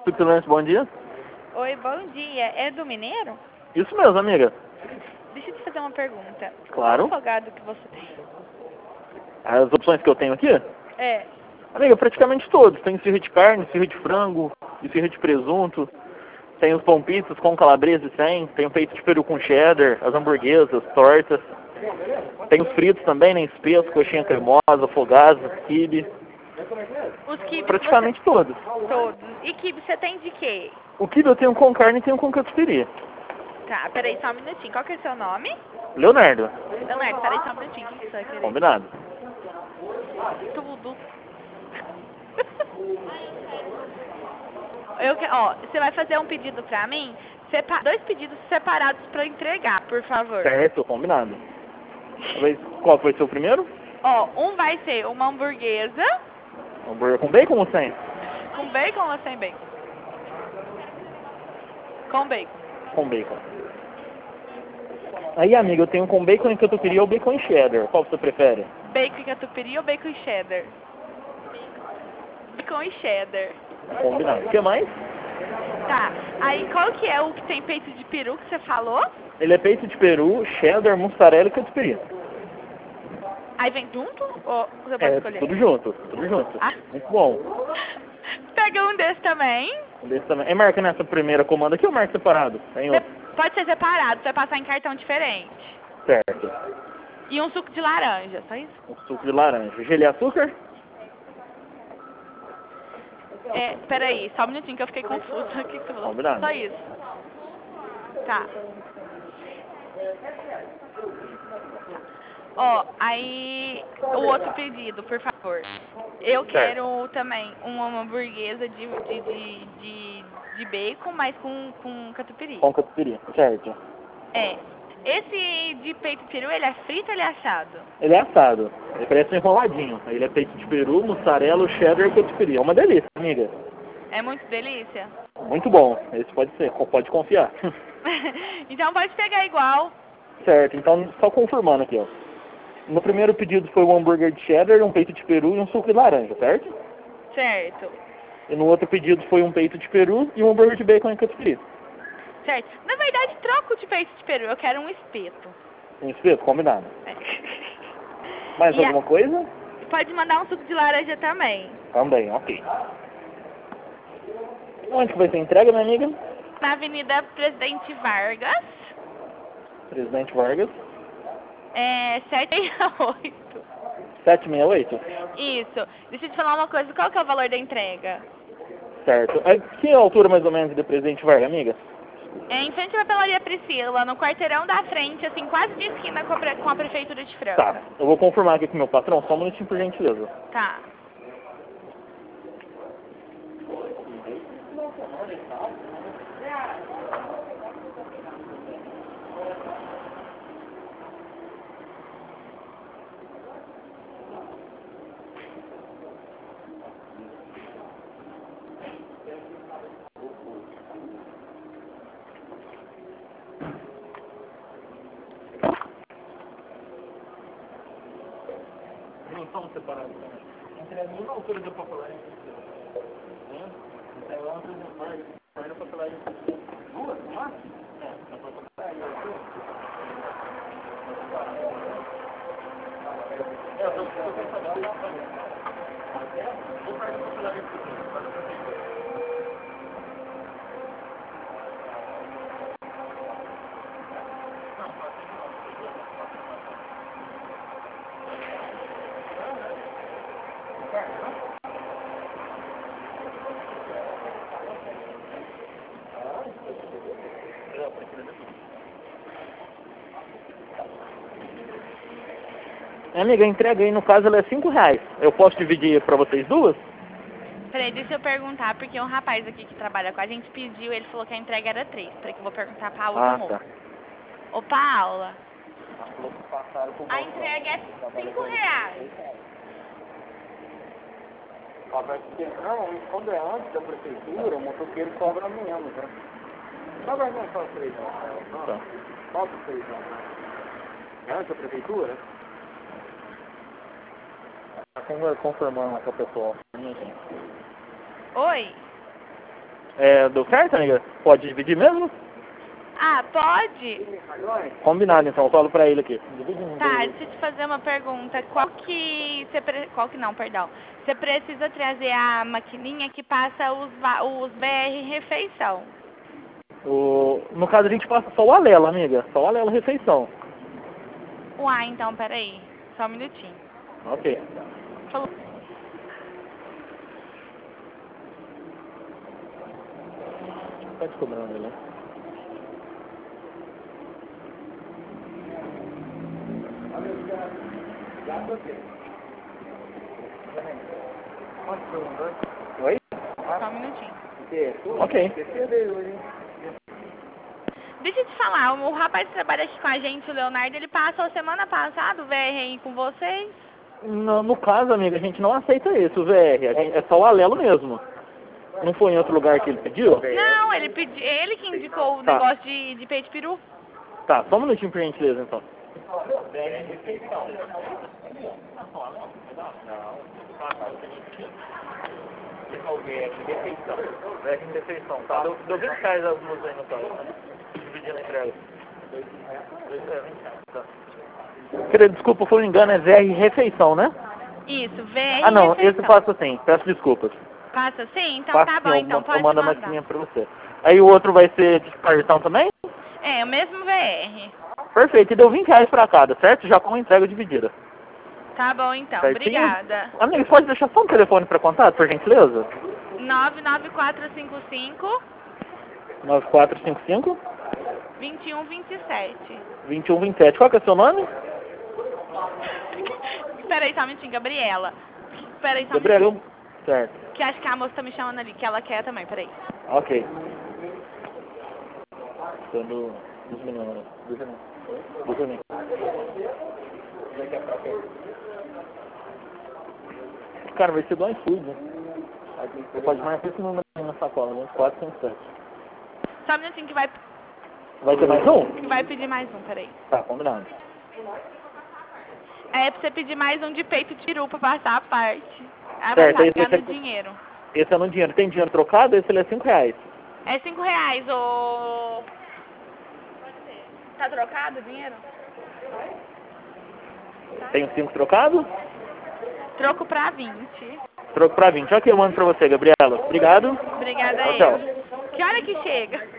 Tutelante, bom dia. Oi, bom dia. É do Mineiro? Isso mesmo, amiga. Deixa eu te fazer uma pergunta. Claro. Qual salgado que você tem? As opções que eu tenho aqui? É. Amiga, praticamente todos. Tem esfirra de carne, esfirra de frango, esfirra de presunto. Tem os pão pizzas com calabresa e sem. Tem o peito de peru com cheddar, as hamburguesas, tortas. Tem os fritos também, né? Espesso, coxinha cremosa, fogasa, quibe. Os quibes Praticamente todos. Todos. E quibe você tem de quê? O quibe eu tenho com carne e tenho com catupiry. Tá, peraí só um minutinho. Qual que é o seu nome? Leonardo. Leonardo, peraí só um minutinho. O que você vai querer? Combinado. Tudo. Você vai fazer um pedido pra mim? Dois pedidos separados pra entregar, por favor. Certo, combinado. Qual foi o seu primeiro? Um vai ser uma hamburguesa. Hambúrguer com bacon ou sem? Com bacon ou sem bacon? Com bacon. Com bacon. Aí, amiga, eu tenho com bacon e catupiry ou bacon e cheddar. Qual você prefere? Bacon e catupiry ou bacon e cheddar? Bacon e cheddar. Combinado. O que mais? Tá. Aí qual que é o que tem peito de peru que você falou? Ele é peito de peru, cheddar, mussarela e catupiry. Aí vem junto? Ou você pode escolher? Tudo junto, tudo junto. Ah. Muito bom. Pega um desse também. Um desse também. É marca nessa primeira comanda aqui ou marca separado? Tem outro. Pode ser separado, você vai passar em cartão diferente. Certo. E um suco de laranja, só isso? Um suco de laranja. Gelo e açúcar? Peraí, só um minutinho que eu fiquei confusa. O que você falou? Combinado. Só isso. Tá. Aí o outro pedido, por favor. Eu quero também uma hamburguesa de bacon, mas com catupiry. Com catupiry, certo. Esse de peito de peru, ele é frito ou ele é assado? Ele é assado. Ele parece um enroladinho. Ele é peito de peru, mussarela, cheddar e catupiry. É uma delícia, amiga. É muito delícia? Muito bom. Esse pode ser. Pode confiar. Então pode pegar igual. Certo. Então, só confirmando aqui, ó. No primeiro pedido foi um hambúrguer de cheddar, um peito de peru e um suco de laranja, certo? Certo. E no outro pedido foi um peito de peru e um hambúrguer de bacon e catupiry. Certo. Na verdade, troco de peito de peru. Eu quero um espeto. Um espeto? Combinado. Mais alguma coisa? Pode mandar um suco de laranja também. Também, ok. Onde que vai ser a entrega, minha amiga? Na Avenida Presidente Vargas. Presidente Vargas. 768. 768? Isso. Deixa eu te falar uma coisa. Qual que é o valor da entrega? Certo. Que altura mais ou menos de Presidente Vargas, amiga? Em frente à papelaria Priscila, no quarteirão da frente, assim, quase de esquina com a Prefeitura de Franca. Tá. Eu vou confirmar aqui com o meu patrão. Só um minutinho, por gentileza. Tá. Não estamos separados também. Entrega na altura da papelaria. Entrega lá na Presidente Vargas. Vai na papelaria. Duas? Uma? Na papelaria. Eu tô Amiga, a entrega aí no caso ela é R$5. Eu posso dividir pra vocês duas? Peraí, deixa eu perguntar, porque um rapaz aqui que trabalha com a gente pediu, ele falou que a entrega era 3. Peraí que eu vou perguntar pra outra moça. Tá. Ô, Paula, a entrega é R$5. Não, quando é antes da prefeitura, o motoqueiro cobra menos, né? Só vai não só 3 anos. Tá. Só 3 anos. É antes da prefeitura? Tá confirmando com a pessoa. Oi? Deu certo, amiga? Pode dividir mesmo? Ah, pode? Combinado, então. Eu falo pra ele aqui. Tá, deixa eu te fazer uma pergunta. Qual que não, perdão. Você precisa trazer a maquininha que passa os BR refeição. No caso, a gente passa só o Alelo, amiga. Só o Alelo refeição. Uai, então, peraí. Só um minutinho. Ok. Falou. Tá te cobrando ele, né? Oi? Só um minutinho. Ok. Deixa eu te falar, o rapaz que trabalha aqui com a gente, o Leonardo, ele passou semana passada o VRI com vocês? No caso, amiga, a gente não aceita esse, o VR. É só o Alelo mesmo. Não foi em outro lugar que ele pediu? Não, ele que indicou o negócio de peito peru. Tá, só um minutinho por gentileza, então. Refeição, tá? Deu 20 reais as duas aí no caso. Dividindo entre elas. 20 reais, tá. Querido, desculpa, foi um engano, é VR refeição, né? Isso, VR Ah, não, refeição. esse passa assim, peço desculpas. Passa sim? Então Passa tá bom, sim, então pode eu mando a mandar. maquininha pra você. Aí o outro vai ser de cartão também? É, o mesmo VR. Perfeito, e deu 20 reais pra cada, certo? Já com entrega dividida. Tá bom então, Certinho? obrigada. Amigo, pode deixar só um telefone pra contato, por gentileza? 99455 9455 2127. 2127. Qual que é o seu nome? Peraí, só um minutinho, Gabriela. Peraí, só um Gabriel. minutinho. Certo. Que acho que a moça tá me chamando ali, que ela quer também, peraí. Ok. Dando uns minutos. Deixa eu. Cara, vai ser do iFood, né? Você pode marcar esse número aí na sacola, né? 457. Só um minutinho que vai Vai ter mais um? pedir mais um, peraí. Tá, combinado. É pra você pedir mais um de peito de peru pra passar a parte. Ah, Certo, vai aí ficar você- no dinheiro. Esse é no dinheiro. Tem dinheiro trocado? Esse ele é 5 reais. É 5 reais, ô... Tá trocado o dinheiro? Tem 5 trocado? Troco pra 20. Troco pra 20. Ok, eu mando pra você, Gabriela. Obrigado. Obrigada Tchau, aí. tchau. Que hora que chega?